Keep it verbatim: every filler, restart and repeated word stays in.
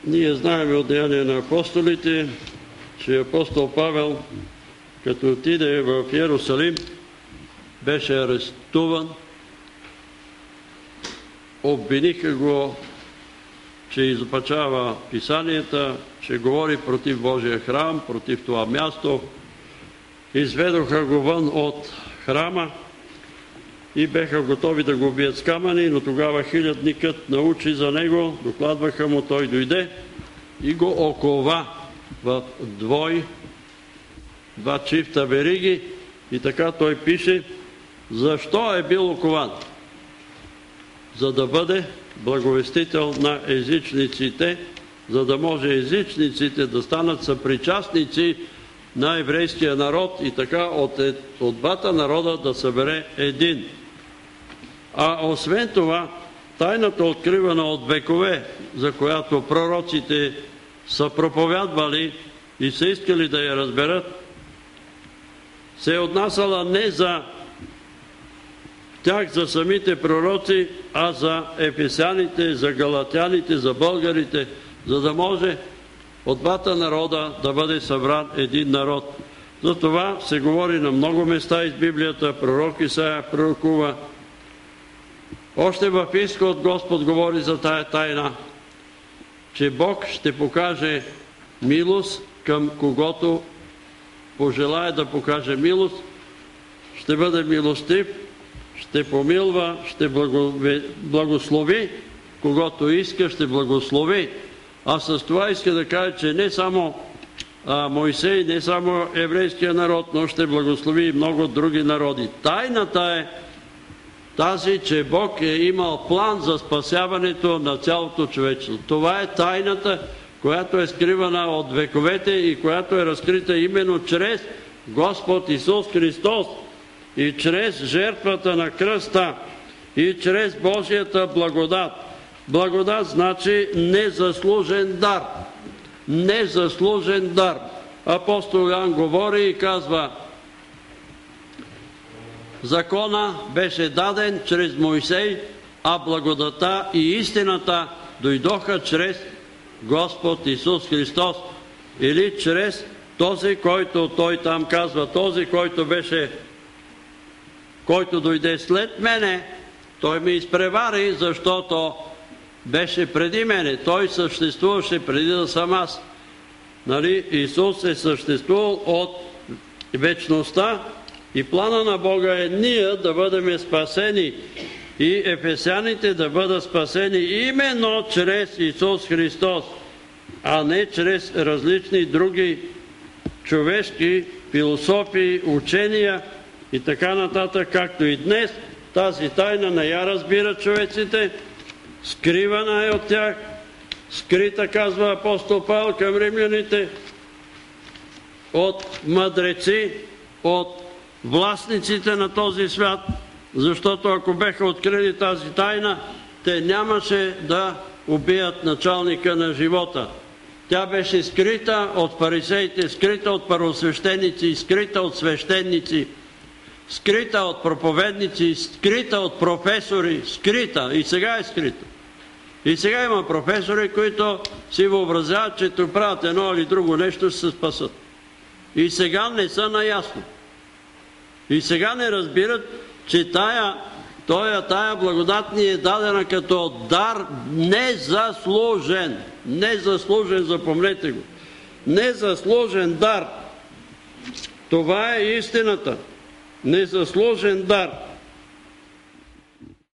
Ние знаем от Деяния на апостолите, че апостол Павел, като отиде в Йерусалим, беше арестуван. Обвиниха го, че изопачава писанията, че говори против Божия храм, против това място. Изведоха го вън от храма и беха готови да го убият с камъни, но тогава хилядникът научи за него, докладваха му, той дойде и го окова в двой, два чифта вериги, и така той пише, защо е бил окован? За да бъде благовестител на езичниците, за да може езичниците да станат съпричастници на еврейския народ и така от, от двата народа да събере един. А освен това, тайната откривана от векове, за която пророците са проповядвали и са искали да я разберат, се е отнасяла не за тях, за самите пророци, а за ефесяните, за галатяните, за българите, за да може от двата народа да бъде събран един народ. За това се говори на много места из Библията, пророк Исаия пророкува. Още в Изход Господ говори за тая тайна, че Бог ще покаже милост към когото пожелае да покаже милост, ще бъде милостив, ще помилва, ще благослови, когото иска, ще благослови. А с това иска да каже, че не само а, Мойсей, не само еврейския народ, но ще благослови и много други народи. Тайната е тази, че Бог е имал план за спасяването на цялото човечество. Това е тайната, която е скривана от вековете и която е разкрита именно чрез Господ Исус Христос и чрез жертвата на кръста и чрез Божията благодат. Благодат значи незаслужен дар. Незаслужен дар. Апостол Йоан говори и казва, закона беше даден чрез Мойсей, а благодата и истината дойдоха чрез Господ Исус Христос. Или чрез този, който той там казва, този, който беше, който дойде след мене, той ме изпревари, защото беше преди мене. Той съществуваше преди да съм аз. Нали? Исус е съществувал от вечността и плана на Бога е ние да бъдем спасени и ефесяните да бъдат спасени именно чрез Исус Христос, а не чрез различни други човешки философии, учения и така нататък, както и днес. Тази тайна не я разбират човеците, скривана е от тях, скрита, казва апостол Павел към римляните, от мъдреци, от властниците на този свят, защото ако беха открили тази тайна, те нямаше да убият началника на живота. Тя беше скрита от фарисеите, скрита от първосвещеници, скрита от свещеници, скрита от проповедници, скрита от професори, скрита. И сега е скрита. И сега има професори, които си въобразяват, че тук правят едно или друго нещо, ще се спасат. И сега не са наясно. И сега не разбират, че тая, тоя, тая благодат ни е дадена като дар незаслужен. Незаслужен, запомнете го. Незаслужен дар. Това е истината. Незаслужен дар.